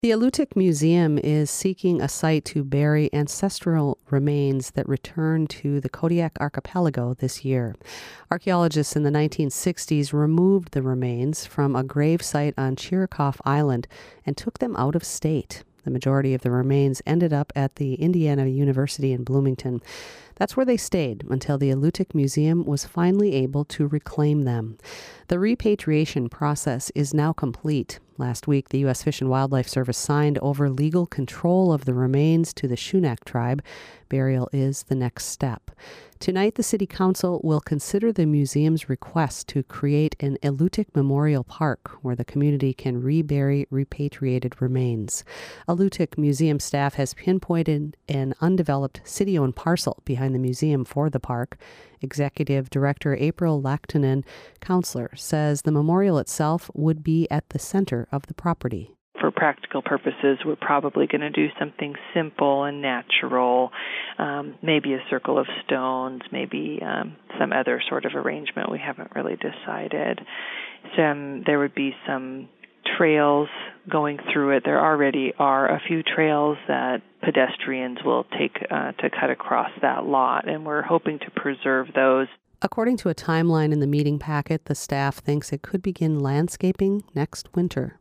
The Alutiiq Museum is seeking a site to bury ancestral remains that returned to the Kodiak Archipelago this year. Archaeologists in the 1960s removed the remains from a grave site on Chirikoff Island and took them out of state. The majority of the remains ended up at the Indiana University in Bloomington. That's where they stayed until the Alutiiq Museum was finally able to reclaim them. The repatriation process is now complete. Last week, the U.S. Fish and Wildlife Service signed over legal control of the remains to the Shunak tribe. Burial is the next step. Tonight, the City Council will consider the museum's request to create an Alutiiq Memorial Park where the community can rebury repatriated remains. Alutiiq Museum staff has pinpointed an undeveloped city-owned parcel behind the museum for the park. Executive Director April Lahtinen, counselor, says the memorial itself would be at the center of the property. For practical purposes, we're probably going to do something simple and natural, maybe a circle of stones, maybe some other sort of arrangement. We haven't really decided. There would be some trails going through it. There already are a few trails that pedestrians will take to cut across that lot, and we're hoping to preserve those. According to a timeline in the meeting packet, the staff thinks it could begin landscaping next winter.